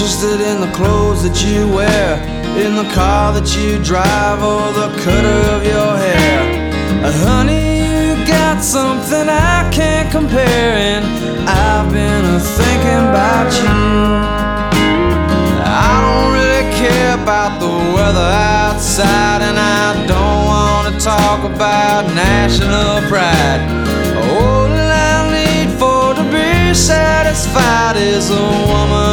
interested in the clothes that you wear, in the car that you drive, or the color of your hair. Honey, you got something I can't compare, and I've been thinking about you. I don't really care about the weather outside, and I don't want to talk about national pride. All I need for to be satisfied is a woman